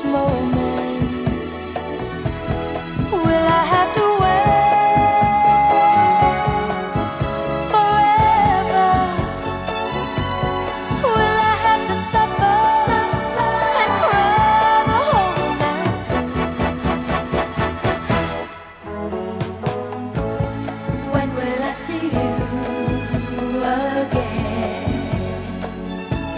moments. Will I have to wait forever? Will I have to suffer and cry the whole night through? When will I see you again?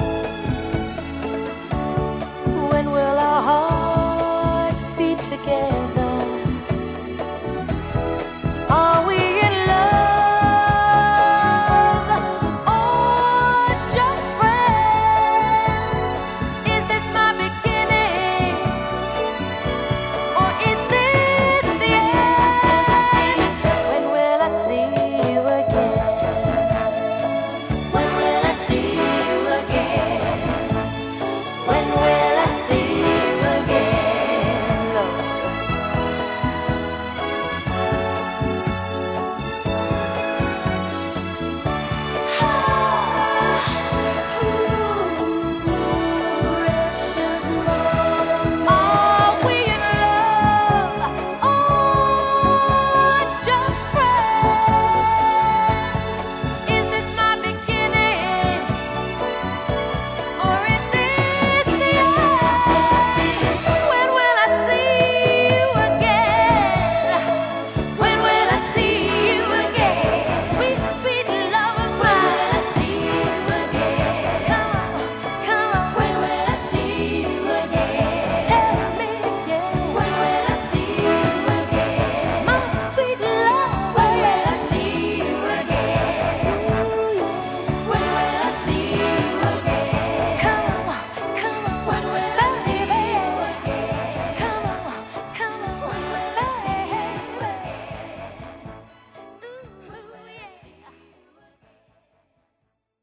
When will our hearts beat together?